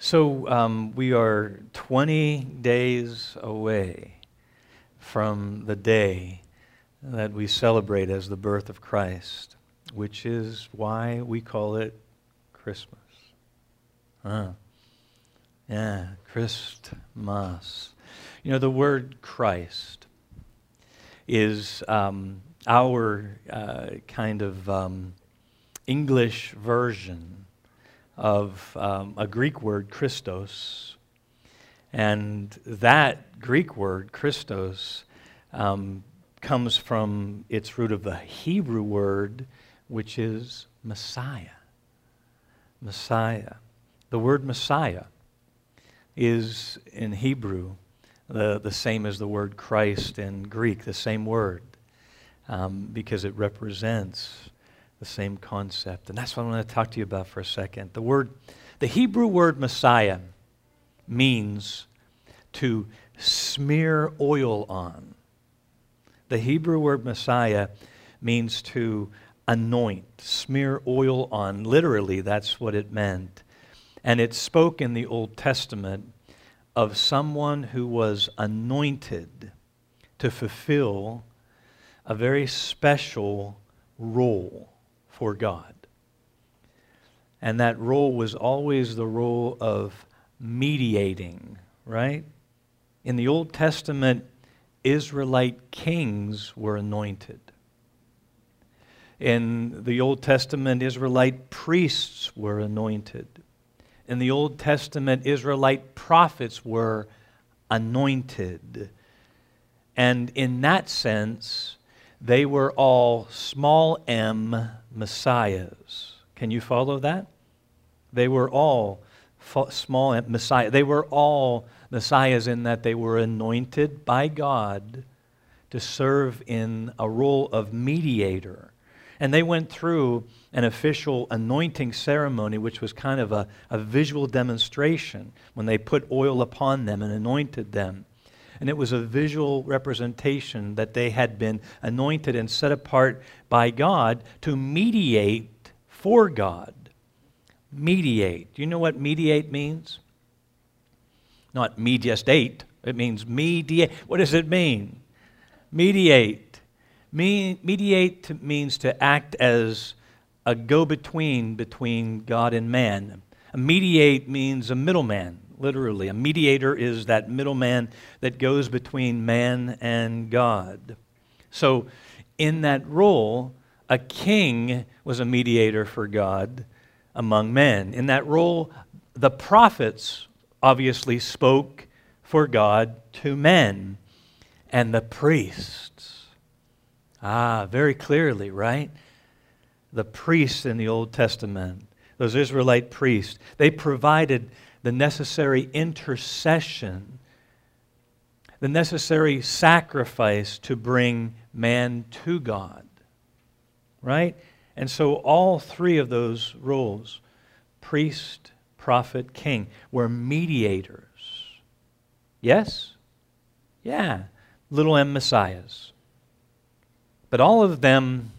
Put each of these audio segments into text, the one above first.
We are 20 days away from the day that we celebrate as the birth of Christ, which is why we call it Christmas. Yeah, Christmas. You know, the word Christ is our kind of English version of a Greek word, Christos. And that Greek word, Christos, comes from its root of the Hebrew word, which is Messiah. Messiah. The word Messiah is in Hebrew the same as the word Christ in Greek, the same word, because it represents the same concept. And that's what I want to talk to you about for a second. The Hebrew word Messiah means to smear oil on. The Hebrew word Messiah means to anoint, smear oil on. Literally, that's what it meant. And it spoke in the Old Testament of someone who was anointed to fulfill a very special role for God. And that role was always the role of mediating, right? In the Old Testament, Israelite kings were anointed. In the Old Testament, Israelite priests were anointed. In the Old Testament, Israelite prophets were anointed. And in that sense, they were all small m messiahs. Can you follow that? They were all small m messiahs. They were all messiahs in that they were anointed by God to serve in a role of mediator. And they went through an official anointing ceremony, which was kind of a visual demonstration when they put oil upon them and anointed them. And it was a visual representation that they had been anointed and set apart by God to mediate for God. Mediate. Do you know what mediate means? Not me just ate. It means mediate. What does it mean? Mediate. Mediate means to act as a go-between between God and man. A mediate means a middleman. Literally, a mediator is that middleman that goes between man and God. So, in that role, a king was a mediator for God among men. In that role, the prophets obviously spoke for God to men. And the priests, very clearly, right? The priests in the Old Testament, those Israelite priests, they provided the necessary intercession, the necessary sacrifice to bring man to God, right? And so all three of those roles, priest, prophet, king, were mediators. Yes? Yeah. Little m messiahs. But all of them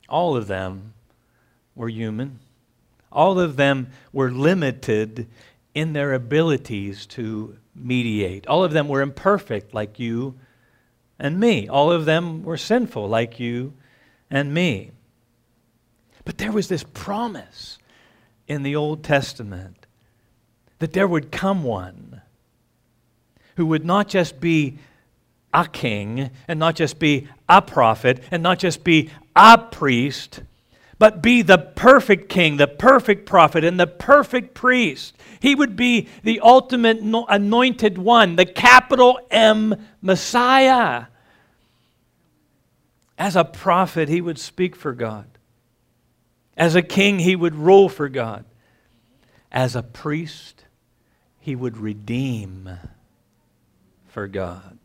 were human. All of them were limited in their abilities to mediate. All of them were imperfect like you and me. All of them were sinful like you and me. But there was this promise in the Old Testament that there would come one who would not just be a king and not just be a prophet and not just be a priest, but be the perfect king, the perfect prophet, and the perfect priest. He would be the ultimate anointed one, the capital M Messiah. As a prophet, he would speak for God. As a king, he would rule for God. As a priest, he would redeem for God.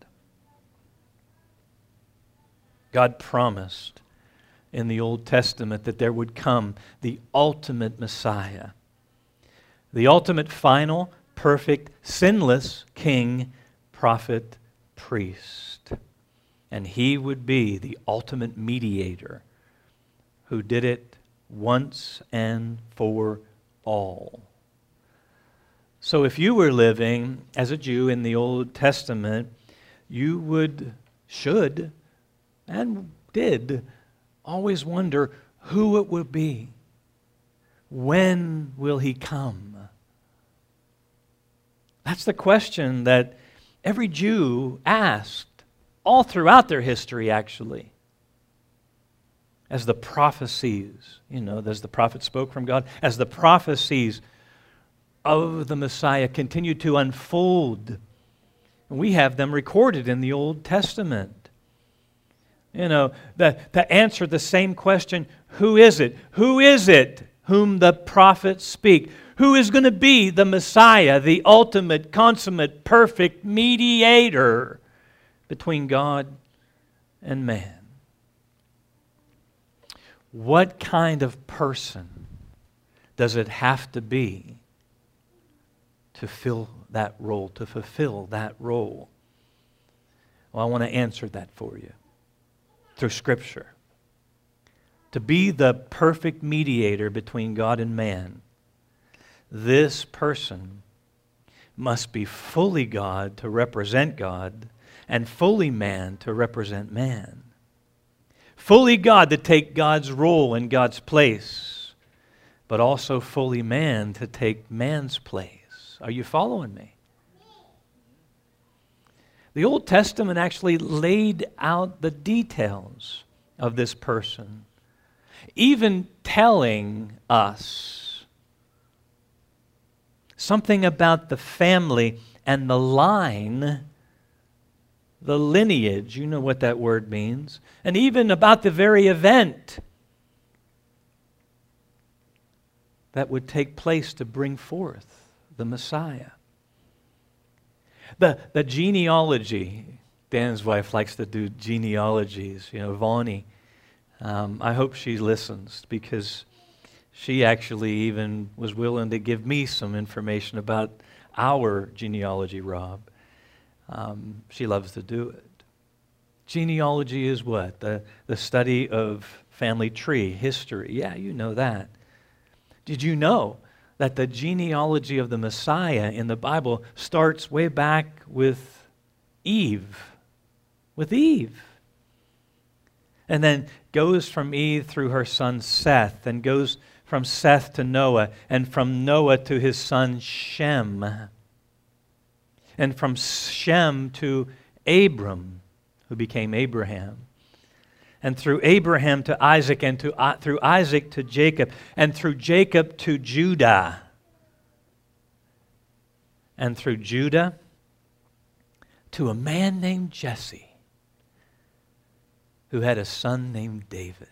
God promised in the Old Testament that there would come the ultimate Messiah, the ultimate, final, perfect, sinless king, prophet, priest. And he would be the ultimate mediator who did it once and for all. So if you were living as a Jew in the Old Testament, you should, and did, always wonder who it would be. When will he come? That's the question that every Jew asked all throughout their history, actually. As the prophecies, as the prophet spoke from God, as the prophecies of the Messiah continue to unfold, we have them recorded in the Old Testament. To answer the same question, who is it? Who is it whom the prophets speak? Who is going to be the Messiah, the ultimate, consummate, perfect mediator between God and man? What kind of person does it have to be to fill that role, to fulfill that role? Well, I want to answer that for you through Scripture. To be the perfect mediator between God and man, this person must be fully God to represent God and fully man to represent man. Fully God to take God's role in God's place, but also fully man to take man's place. Are you following me? The Old Testament actually laid out the details of this person, even telling us something about the family and the line, the lineage, you know what that word means, and even about the very event that would take place to bring forth the Messiah. The genealogy, Dan's wife likes to do genealogies, Vonnie. I hope she listens, because she actually even was willing to give me some information about our genealogy, Rob. She loves to do it. Genealogy is what? The study of family tree, history. Yeah, you know that. Did you know that the genealogy of the Messiah in the Bible starts way back with Eve? With Eve. And then goes from Eve through her son Seth, and goes from Seth to Noah, and from Noah to his son Shem, and from Shem to Abram, who became Abraham, and through Abraham to Isaac, and through Isaac to Jacob, and through Jacob to Judah, and through Judah to a man named Jesse, who had a son named David.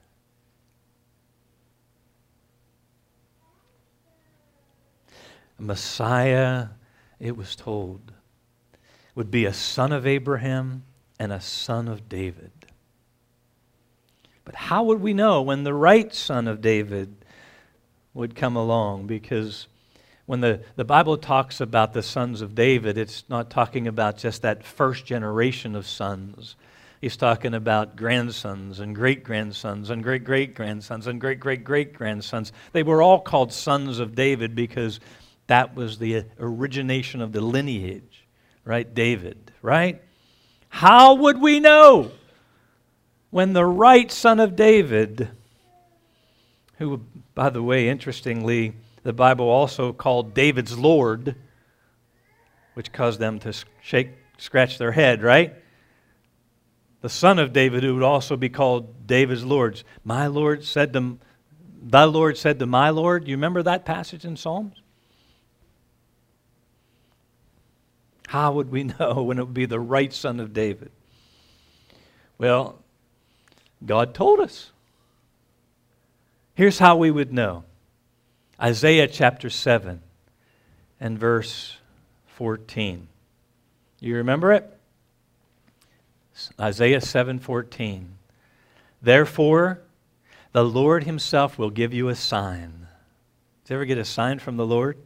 Messiah, it was told, would be a son of Abraham and a son of David. But how would we know when the right son of David would come along? Because when the Bible talks about the sons of David, it's not talking about just that first generation of sons. He's talking about grandsons and great-grandsons and great-great-grandsons and great-great-great-grandsons. They were all called sons of David because that was the origination of the lineage, right? David, right? How would we know when the right son of David, who, by the way, interestingly, the Bible also called David's Lord, which caused them to scratch their head, right? The son of David, who would also be called David's Lord. My Lord said to, thy Lord said to my Lord. You remember that passage in Psalms? How would we know when it would be the right son of David? Well, God told us. Here's how we would know. Isaiah chapter 7 and verse 14. You remember it? Isaiah 7:14. Therefore, the Lord himself will give you a sign. Did you ever get a sign from the Lord?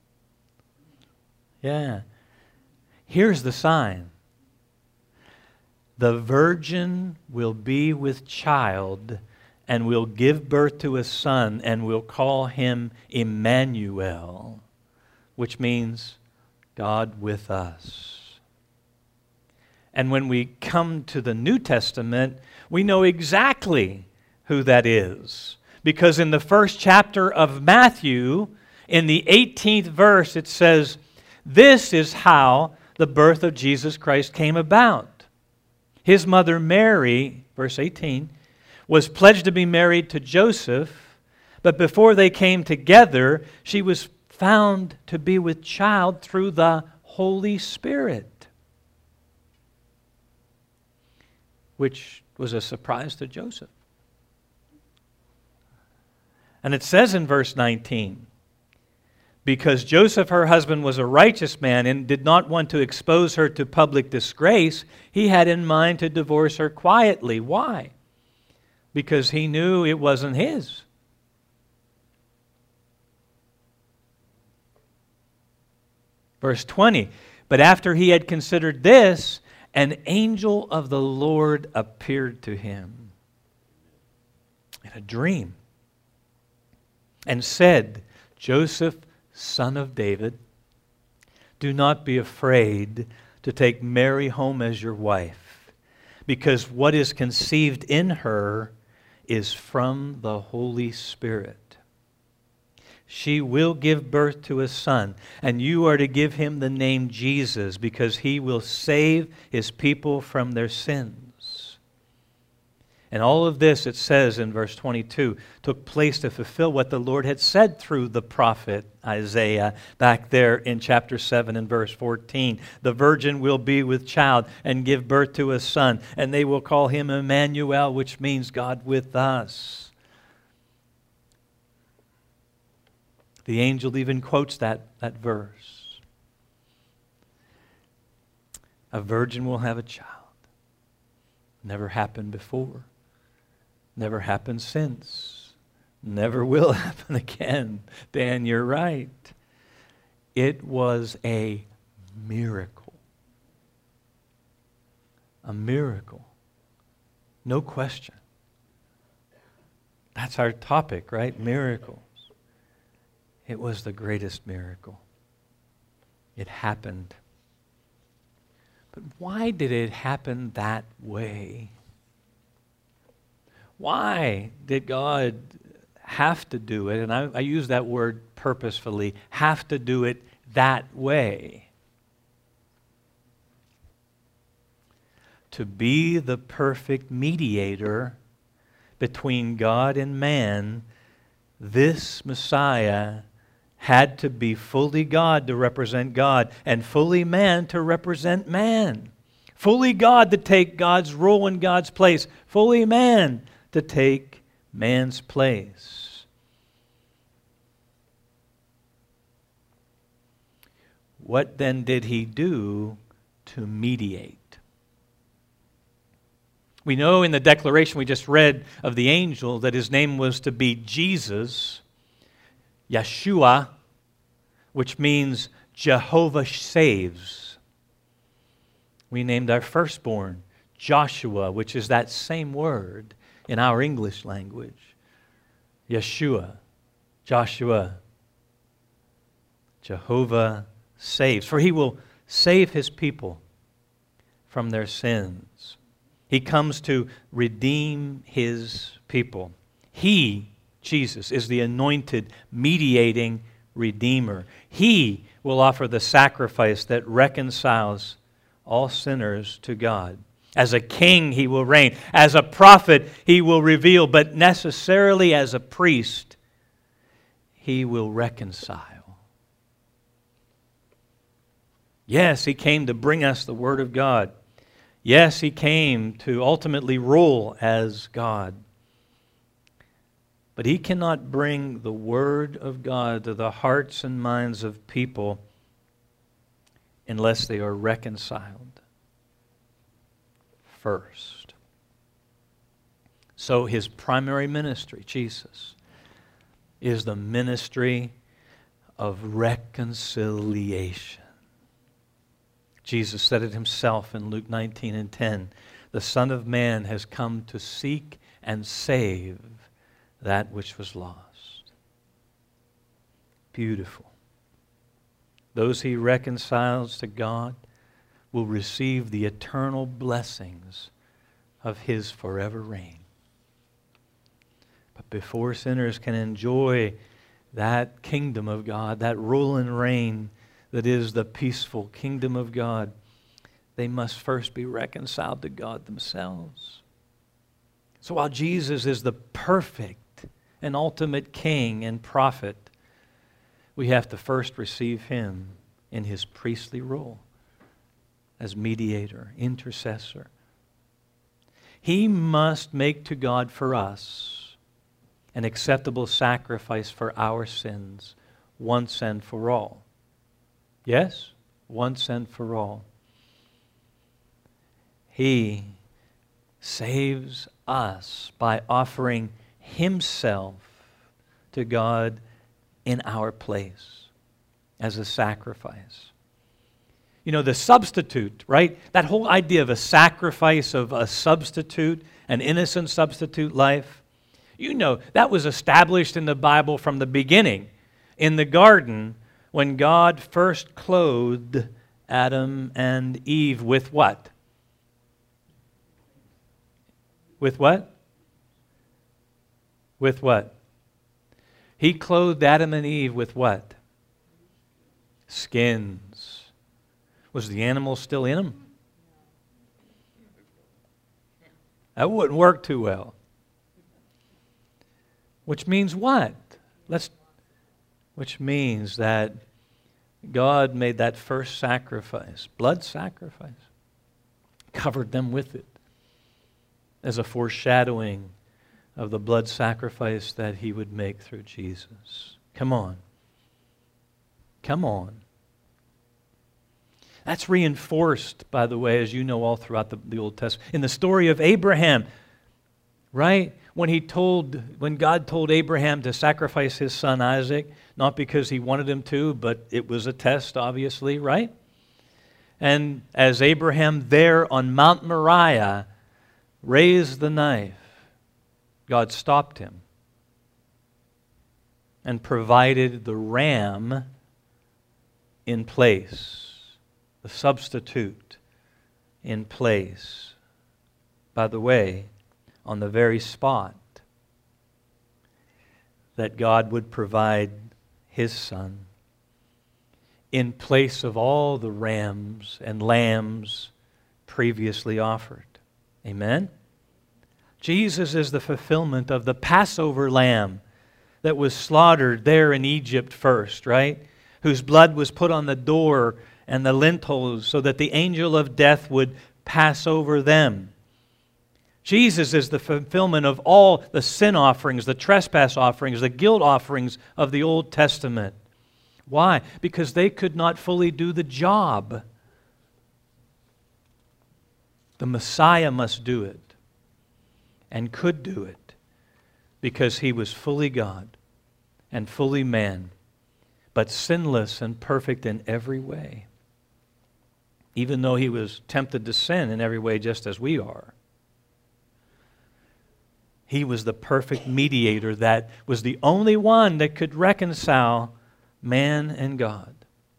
Yeah. Here's the sign. The virgin will be with child and will give birth to a son and will call him Emmanuel, which means God with us. And when we come to the New Testament, we know exactly who that is. Because in the first chapter of Matthew, in the 18th verse, it says, "This is how the birth of Jesus Christ came about. His mother Mary," verse 18, "was pledged to be married to Joseph, but before they came together, she was found to be with child through the Holy Spirit," which was a surprise to Joseph. And it says in verse 19, "Because Joseph, her husband, was a righteous man and did not want to expose her to public disgrace, he had in mind to divorce her quietly." Why? Because he knew it wasn't his. Verse 20, "But after he had considered this, an angel of the Lord appeared to him in a dream and said, 'Joseph, son of David, do not be afraid to take Mary home as your wife, because what is conceived in her is from the Holy Spirit. She will give birth to a son, and you are to give him the name Jesus, because he will save his people from their sins.'" And all of this, it says in verse 22, took place to fulfill what the Lord had said through the prophet Isaiah back there in chapter 7 and verse 14. "The virgin will be with child and give birth to a son, and they will call him Emmanuel," which means God with us. The angel even quotes that verse. A virgin will have a child. Never happened before. Never happened since. Never will happen again. Dan, you're right. It was a miracle. A miracle. No question. That's our topic, right? Miracles. It was the greatest miracle. It happened. But why did it happen that way? Why did God have to do it? And I use that word purposefully, have to do it that way. To be the perfect mediator between God and man, this Messiah had to be fully God to represent God and fully man to represent man. Fully God to take God's role in God's place. Fully man to take man's place. What then did he do to mediate? We know in the declaration we just read of the angel that his name was to be Jesus, Yeshua, which means Jehovah saves. We named our firstborn Joshua, which is that same word in our English language. Yeshua, Joshua, Jehovah saves. For he will save his people from their sins. He comes to redeem his people. He, Jesus, is the anointed, mediating Redeemer. He will offer the sacrifice that reconciles all sinners to God. As a king, he will reign. As a prophet, he will reveal. But necessarily as a priest, he will reconcile. Yes, he came to bring us the Word of God. Yes, he came to ultimately rule as God. But he cannot bring the Word of God to the hearts and minds of people unless they are reconciled first. So his primary ministry, Jesus, is the ministry of reconciliation. Jesus said it himself in Luke 19 and 10. The Son of Man has come to seek and save that which was lost. Beautiful. those He reconciles to God, will receive the eternal blessings of His forever reign. But before sinners can enjoy that kingdom of God, that rule and reign that is the peaceful kingdom of God, they must first be reconciled to God themselves. So while Jesus is the perfect and ultimate King and prophet, we have to first receive Him in His priestly role as mediator, intercessor. He must make to God for us an acceptable sacrifice for our sins once and for all. Yes? Once and for all. He saves us by offering Himself to God in our place as a sacrifice. You know, the substitute, right? That whole idea of a sacrifice, of a substitute, an innocent substitute life, you know, that was established in the Bible from the beginning. In the garden, when God first clothed Adam and Eve with what? With what? With what? He clothed Adam and Eve with what? Skins. Was the animal still in them? That wouldn't work too well. Which means what? Which means that God made that first sacrifice, blood sacrifice, covered them with it as a foreshadowing of the blood sacrifice that He would make through Jesus. Come on. Come on. That's reinforced, by the way, as you know, all throughout the Old Testament. In the story of Abraham, right? When God told Abraham to sacrifice his son Isaac, not because he wanted him to, but it was a test, obviously, right? And as Abraham there on Mount Moriah raised the knife, God stopped him and provided the ram in place. The substitute in place. By the way, on the very spot that God would provide His Son in place of all the rams and lambs previously offered. Amen? Jesus is the fulfillment of the Passover lamb that was slaughtered there in Egypt first, right? Whose blood was put on the door and the lintels so that the angel of death would pass over them. Jesus is the fulfillment of all the sin offerings, the trespass offerings, the guilt offerings of the Old Testament. Why? Because they could not fully do the job. The Messiah must do it and could do it because He was fully God and fully man, but sinless and perfect in every way. Even though He was tempted to sin in every way just as we are. He was the perfect mediator that was the only one that could reconcile man and God.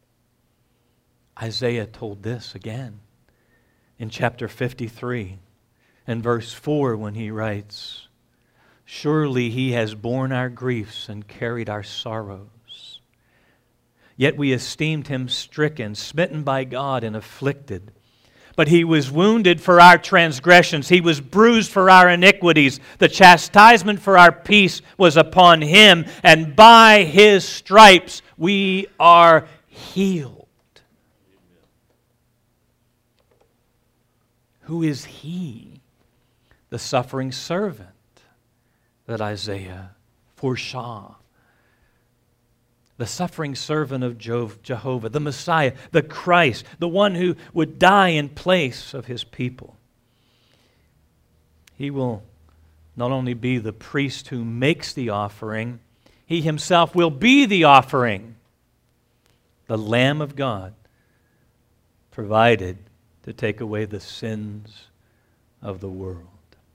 Isaiah told this again in chapter 53 and verse 4 when he writes, "Surely He has borne our griefs and carried our sorrows. Yet we esteemed Him stricken, smitten by God, and afflicted. But He was wounded for our transgressions. He was bruised for our iniquities. The chastisement for our peace was upon Him, and by His stripes we are healed." Who is He? The suffering servant that Isaiah foresaw. The suffering servant of Jehovah, the Messiah, the Christ, the one who would die in place of His people. He will not only be the priest who makes the offering, He Himself will be the offering, the Lamb of God, provided to take away the sins of the world.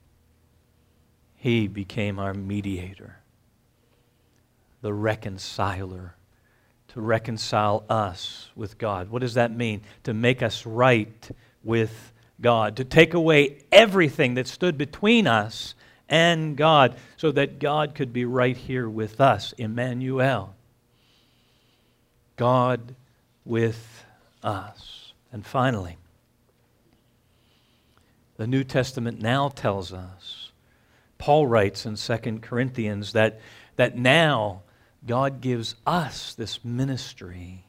He became our mediator, the reconciler to to reconcile us with God. What does that mean? To make us right with God, to take away everything that stood between us and God so that God could be right here with us, Emmanuel. God with us. And finally, the New Testament now tells us, Paul writes in 2 Corinthians that now God gives us this ministry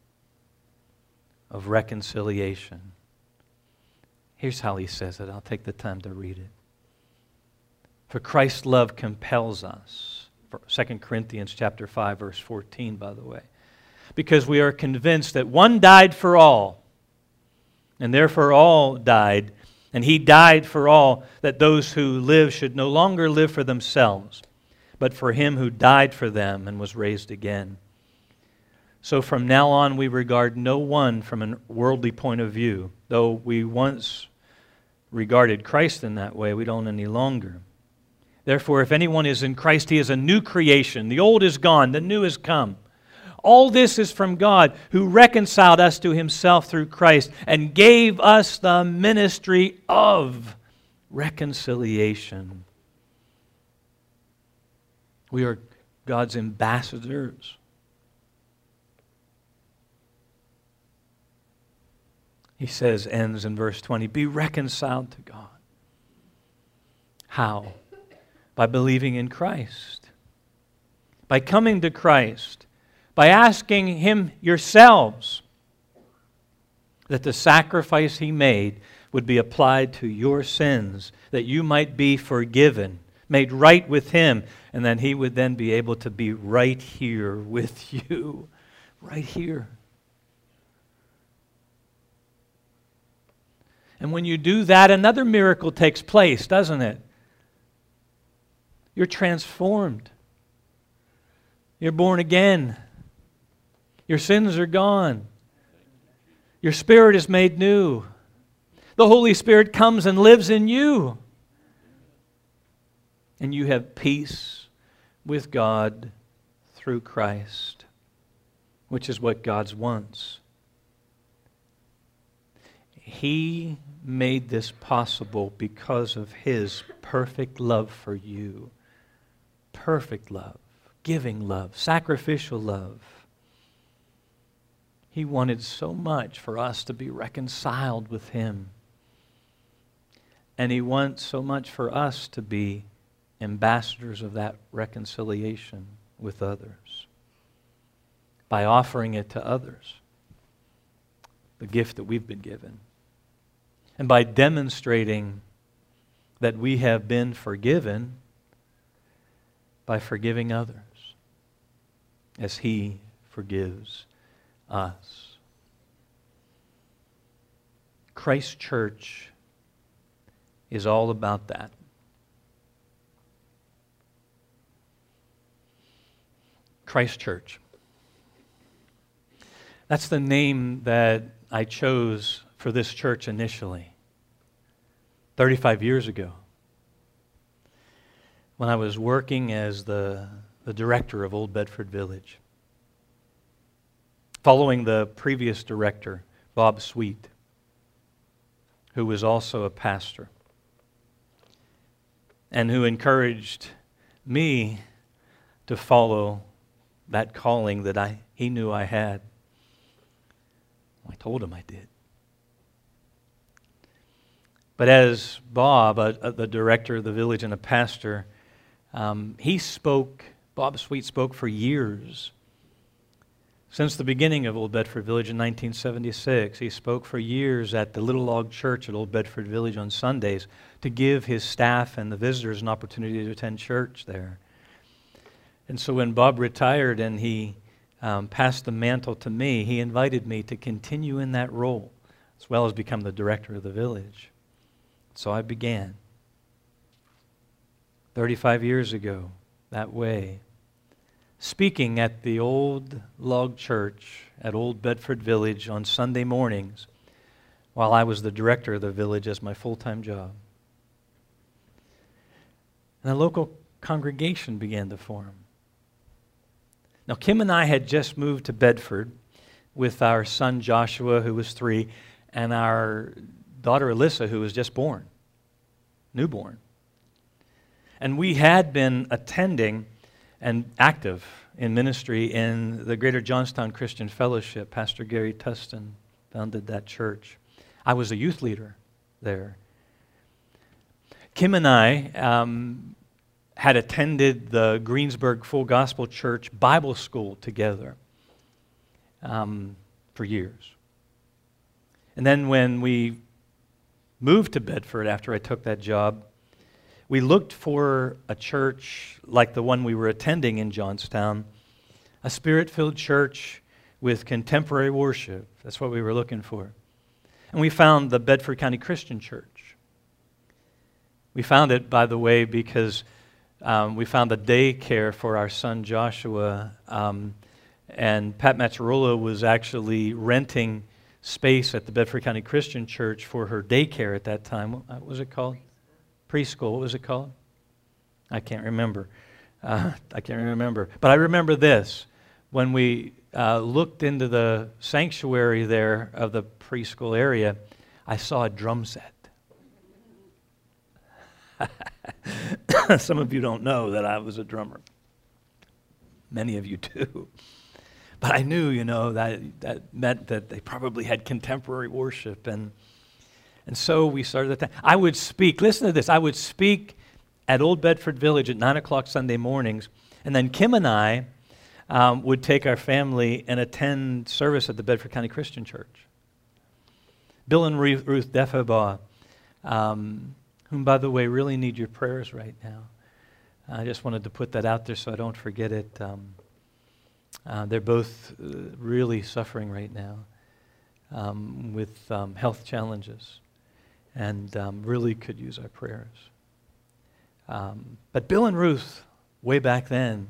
of reconciliation. Here's how he says it. I'll take the time to read it. For Christ's love compels us. 2 Corinthians chapter 5, verse 14, by the way. Because we are convinced that one died for all, and therefore all died, and he died for all, that those who live should no longer live for themselves, but for him who died for them and was raised again. So from now on we regard no one from a worldly point of view. Though we once regarded Christ in that way, we don't any longer. Therefore, if anyone is in Christ, he is a new creation. The old is gone, the new has come. All this is from God, who reconciled us to himself through Christ and gave us the ministry of reconciliation. We are God's ambassadors. He says, ends in verse 20, be reconciled to God. How? By believing in Christ. By coming to Christ. By asking him yourselves that the sacrifice he made would be applied to your sins, that you might be forgiven, made right with him, and that he would then be able to be right here with you. Right here. And when you do that, another miracle takes place, doesn't it? You're transformed. You're born again. Your sins are gone. Your spirit is made new. The Holy Spirit comes and lives in you. And you have peace with God through Christ, which is what God wants. He made this possible because of his perfect love for you. Perfect love, giving love, sacrificial love. He wanted so much for us to be reconciled with him. And he wants so much for us to be ambassadors of that reconciliation with others by offering it to others, the gift that we've been given. And by demonstrating that we have been forgiven by forgiving others as he forgives us. Christ Church is all about that. Christ Church. That's the name that I chose for this church initially, 35 years ago, when I was working as the director of Old Bedford Village, following the previous director, Bob Sweet, who was also a pastor, and who encouraged me to follow that calling that he knew I had. I told him I did. But as Bob, the director of the village and a pastor, Bob Sweet spoke for years. Since the beginning of Old Bedford Village in 1976, he spoke for years at the Little Log Church at Old Bedford Village on Sundays to give his staff and the visitors an opportunity to attend church there. And so when Bob retired and he passed the mantle to me, he invited me to continue in that role, as well as become the director of the village. So I began 35 years ago that way, speaking at the Old Log Church at Old Bedford Village on Sunday mornings while I was the director of the village as my full-time job. And a local congregation began to form. Now, Kim and I had just moved to Bedford with our son Joshua, who was 3, and our daughter Alyssa, who was just born, newborn. And we had been attending and active in ministry in the Greater Johnstown Christian Fellowship. Pastor Gary Tustin founded that church. I was a youth leader there. Kim and I had attended the Greensburg Full Gospel Church Bible School together for years. And then when we moved to Bedford after I took that job, we looked for a church like the one we were attending in Johnstown, a Spirit-filled church with contemporary worship. That's what we were looking for. And we found the Bedford County Christian Church. We found it, by the way, because we found a daycare for our son Joshua, and Pat Mazzarola was actually renting space at the Bedford County Christian Church for her daycare at that time. What was it called? Preschool. What was it called? I can't remember. But I remember this. When we looked into the sanctuary there of the preschool area, I saw a drum set. Some of you don't know that I was a drummer. Many of you do. But I knew, that meant that they probably had contemporary worship. And so we started that. I would speak, listen to this, I would speak at Old Bedford Village at 9 o'clock Sunday mornings. And then Kim and I would take our family and attend service at the Bedford County Christian Church. Bill and Ruth Defebaugh, whom, by the way, really need your prayers right now. I just wanted to put that out there so I don't forget it. They're both really suffering right now with health challenges and really could use our prayers. But Bill and Ruth, way back then,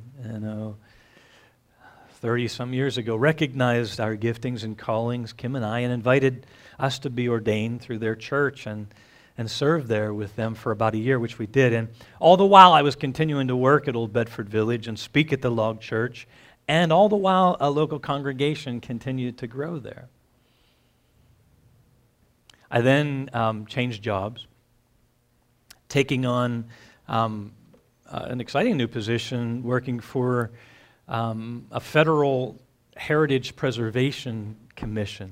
30-some years ago, recognized our giftings and callings, Kim and I, and invited us to be ordained through their church and served there with them for about a year, which we did. And all the while I was continuing to work at Old Bedford Village and speak at the Log Church, and all the while a local congregation continued to grow there. I then changed jobs, taking on an exciting new position working for a federal heritage preservation commission.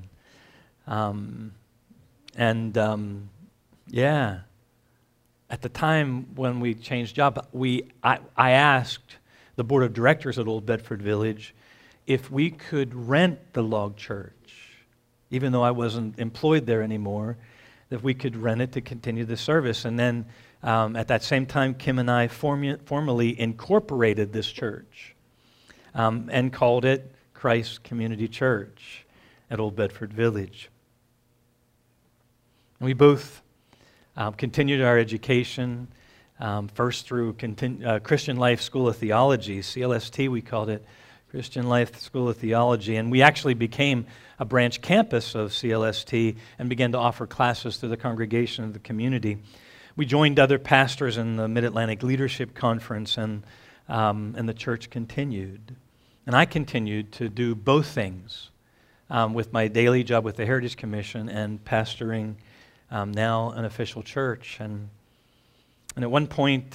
At the time when we changed job, I asked the board of directors at Old Bedford Village if we could rent the Log Church, even though I wasn't employed there anymore, that we could rent it to continue the service. And then at that same time, Kim and I formally incorporated this church and called it Christ Community Church at Old Bedford Village. And we both continued our education, first through Christian Life School of Theology, CLST we called it, Christian Life School of Theology, and we actually became a branch campus of CLST and began to offer classes to the congregation of the community. We joined other pastors in the Mid-Atlantic Leadership Conference, and the church continued. And I continued to do both things with my daily job with the Heritage Commission and pastoring now an official church. And at one point,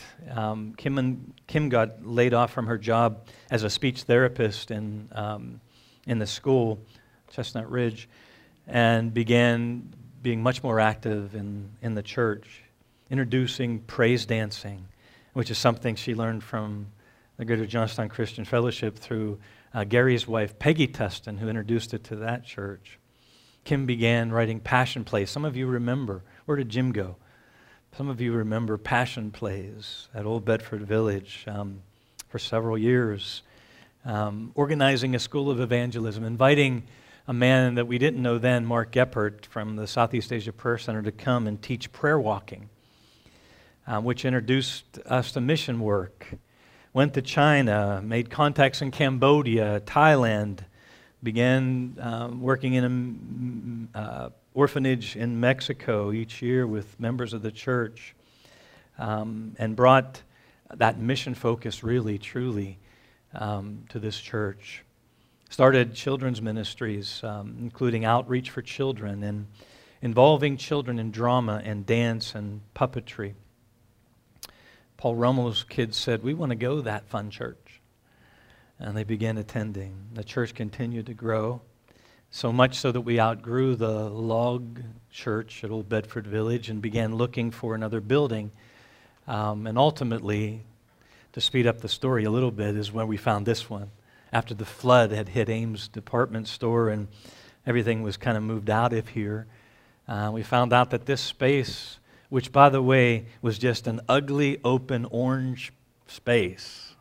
Kim got laid off from her job as a speech therapist in the school, Chestnut Ridge, and began being much more active in the church, introducing praise dancing, which is something she learned from the Greater Johnstown Christian Fellowship through Gary's wife, Peggy Tustin, who introduced it to that church. Kim began writing passion plays. Some of you remember. Where did Jim go? Some of you remember passion plays at Old Bedford Village for several years, organizing a school of evangelism, inviting a man that we didn't know then, Mark Geppert, from the Southeast Asia Prayer Center to come and teach prayer walking, which introduced us to mission work. Went to China, made contacts in Cambodia, Thailand, began working in an orphanage in Mexico each year with members of the church, and brought that mission focus really, truly to this church. Started children's ministries, including Outreach for Children and involving children in drama and dance and puppetry. Paul Rummel's kids said, "We want to go to that fun church." And they began attending. The church continued to grow, so much so that we outgrew the log church at Old Bedford Village and began looking for another building. And ultimately, to speed up the story a little bit, is when we found this one. After the flood had hit Ames Department Store and everything was kind of moved out of here, we found out that this space, which, by the way, was just an ugly, open, orange space,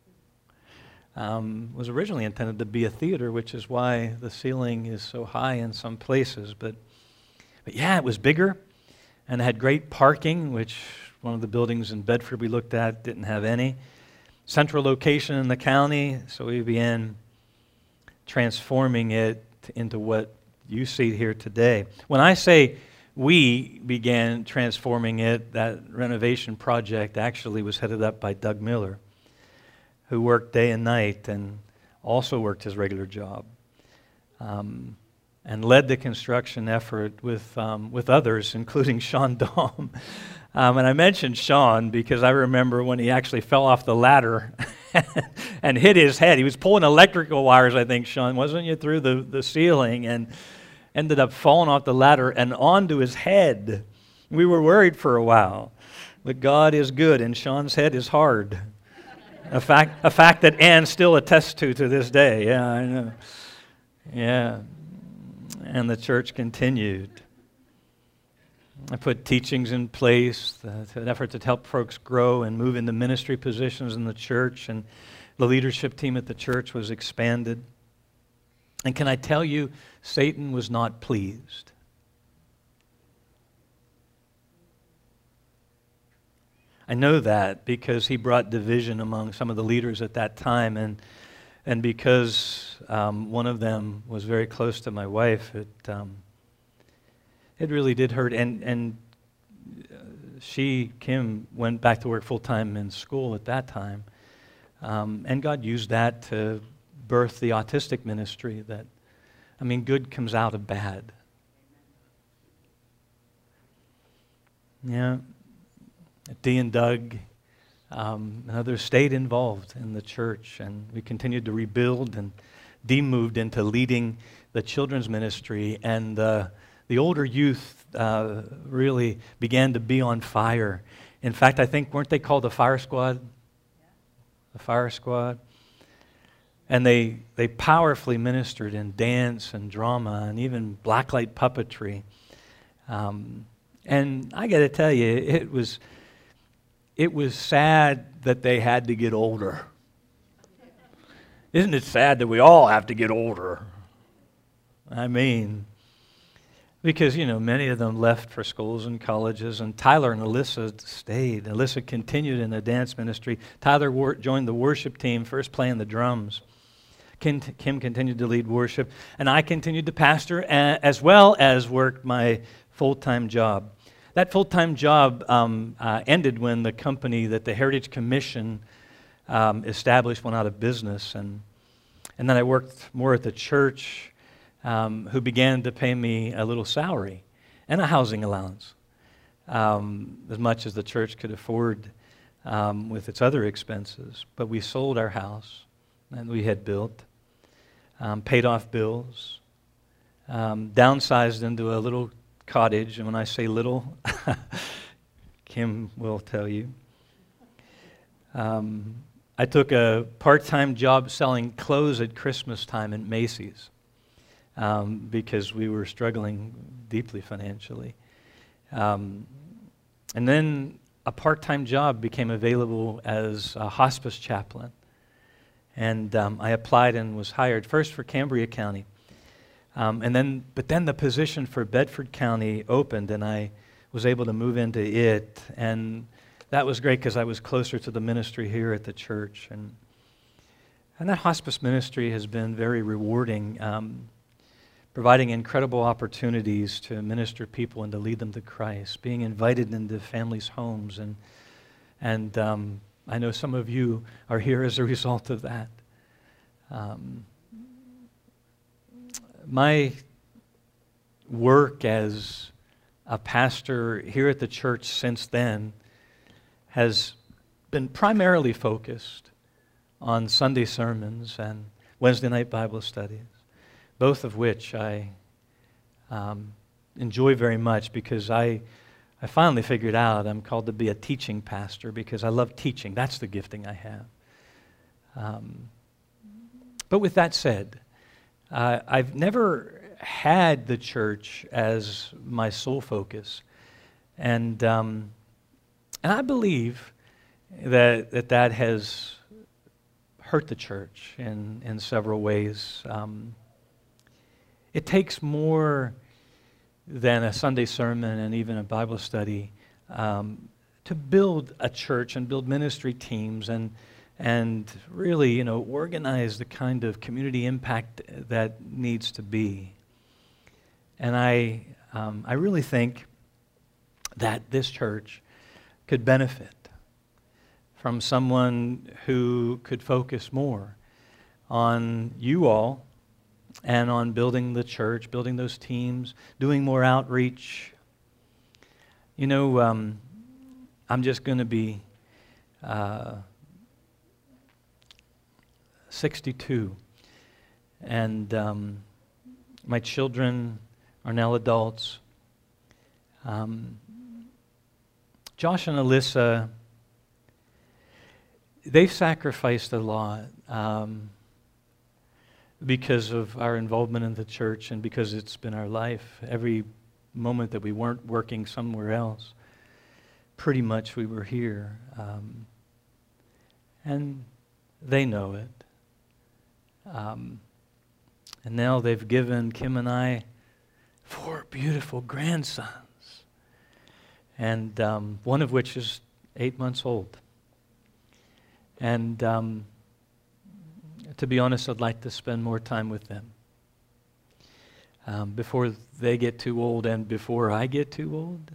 was originally intended to be a theater, which is why the ceiling is so high in some places. But yeah, it was bigger and it had great parking, which one of the buildings in Bedford we looked at didn't have any. Central location in the county, so we began transforming it into what you see here today. When I say we began transforming it, that renovation project actually was headed up by Doug Miller, who worked day and night and also worked his regular job, and led the construction effort with others, including Sean Dahm. And I mentioned Sean because I remember when he actually fell off the ladder and hit his head. He was pulling electrical wires, I think, Sean, wasn't you, through the ceiling, and ended up falling off the ladder and onto his head. We were worried for a while, but God is good, and Sean's head is hard. A fact that Ann still attests to this day. Yeah, I know. Yeah. And the church continued. I put teachings in place, an effort to help folks grow and move into ministry positions in the church, and the leadership team at the church was expanded. And can I tell you, Satan was not pleased. I know that because he brought division among some of the leaders at that time, and because one of them was very close to my wife, it really did hurt. And Kim, went back to work full-time in school at that time. And God used that to birth the autistic ministry good comes out of bad. Yeah. Dee and Doug and others stayed involved in the church, and we continued to rebuild, and Dee moved into leading the children's ministry, and the older youth really began to be on fire. In fact, I think, weren't they called the Fire Squad? Yeah. The Fire Squad. And they powerfully ministered in dance and drama and even blacklight puppetry. And I got to tell you, it was sad that they had to get older. Isn't it sad that we all have to get older? I mean, because, many of them left for schools and colleges, and Tyler and Alyssa stayed. Alyssa continued in the dance ministry. Tyler joined the worship team, first playing the drums. Kim continued to lead worship, and I continued to pastor as well as work my full-time job. That full-time job ended when the company that the Heritage Commission established went out of business, and then I worked more at the church, who began to pay me a little salary and a housing allowance, as much as the church could afford with its other expenses. But we sold our house that we had built, paid off bills, downsized into a little cottage. And when I say little, Kim will tell you. I took a part-time job selling clothes at Christmas time at Macy's. Because we were struggling deeply financially. And then a part-time job became available as a hospice chaplain. And I applied and was hired first for Cambria County. But then the position for Bedford County opened, and I was able to move into it. And that was great because I was closer to the ministry here at the church. And that hospice ministry has been very rewarding, providing incredible opportunities to minister people and to lead them to Christ, being invited into families' homes. And I know some of you are here as a result of that. Um, my work as a pastor here at the church since then has been primarily focused on Sunday sermons and Wednesday night Bible studies, both of which I enjoy very much because I finally figured out I'm called to be a teaching pastor because I love teaching. That's the gifting I have. But with that said, I've never had the church as my sole focus, and I believe that has hurt the church in several ways. It takes more than a Sunday sermon and even a Bible study to build a church and build ministry teams and really, organize the kind of community impact that needs to be. And I really think that this church could benefit from someone who could focus more on you all and on building the church, building those teams, doing more outreach. I'm just going to be 62, and my children are now adults. Josh and Alyssa, they've sacrificed a lot because of our involvement in the church and because it's been our life. Every moment that we weren't working somewhere else, pretty much we were here. And they know it. And now they've given Kim and I 4 beautiful grandsons, and one of which is 8 months old. And to be honest, I'd like to spend more time with them before they get too old and before I get too old.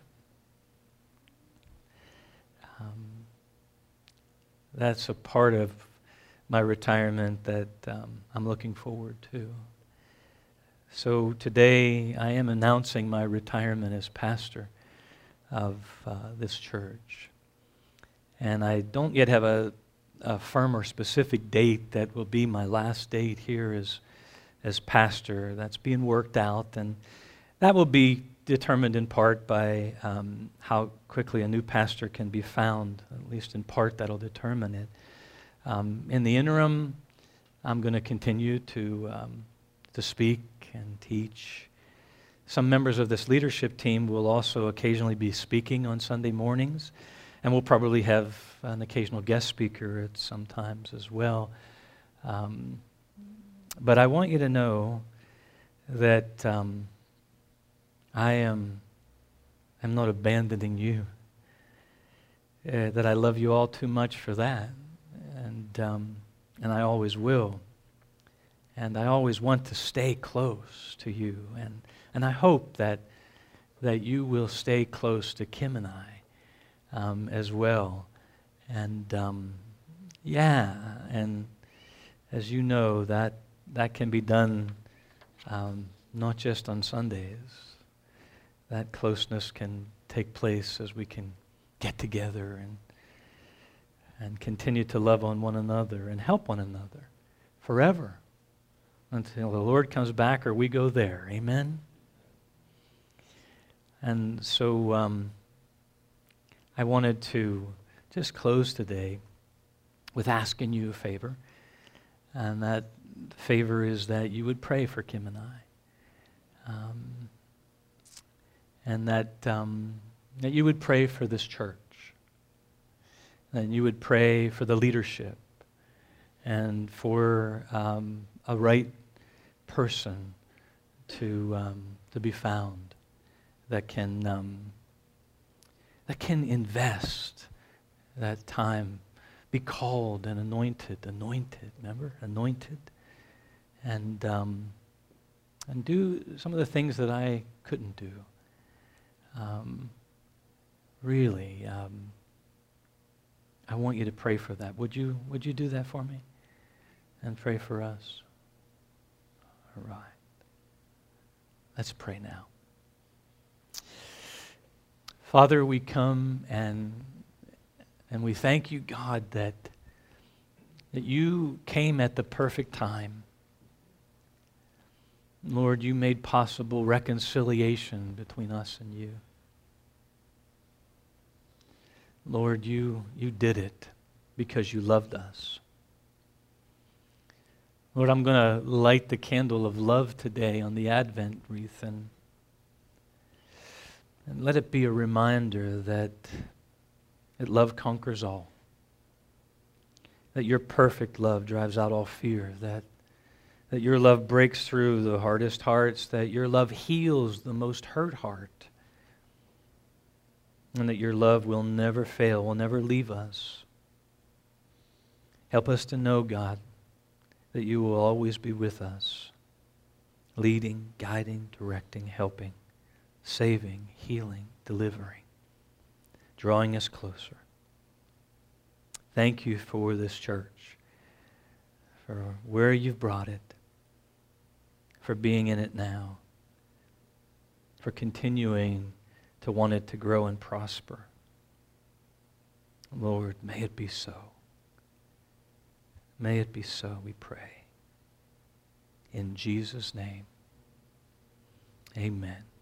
That's a part of my retirement that I'm looking forward to. So today I am announcing my retirement as pastor of this church. And I don't yet have a firm or specific date that will be my last date here as pastor. That's being worked out, and that will be determined in part by how quickly a new pastor can be found. At least in part that'll determine it. In the interim, I'm going to continue to speak and teach. Some members of this leadership team will also occasionally be speaking on Sunday mornings, and we'll probably have an occasional guest speaker at some times as well. But I want you to know that I'm not abandoning you, that I love you all too much for that, and I always will. And I always want to stay close to you, and I hope that you will stay close to Kim and I as well. And and as you know, that can be done not just on Sundays. That closeness can take place as we can get together and continue to love on one another and help one another forever until the Lord comes back or we go there. Amen? And so I wanted to just close today with asking you a favor. And that favor is that you would pray for Kim and I. And that you would pray for this church. And you would pray for the leadership and for a right person to be found that can invest that time, be called and anointed, remember? Anointed. And do some of the things that I couldn't do. Really, I want you to pray for that. Would you do that for me? and pray for us? All right. Let's pray now. Father, we come and we thank you, God, that you came at the perfect time. Lord, you made possible reconciliation between us and you. Lord, you did it because you loved us. Lord, I'm going to light the candle of love today on the Advent wreath, and let it be a reminder that love conquers all. That your perfect love drives out all fear. That your love breaks through the hardest hearts. That your love heals the most hurt heart. And that your love will never fail, will never leave us. Help us to know, God, that you will always be with us, leading, guiding, directing, helping, saving, healing, delivering, drawing us closer. Thank you for this church, for where you've brought it, for being in it now, for continuing to want it to grow and prosper. Lord, may it be so. May it be so, we pray. In Jesus' name, amen.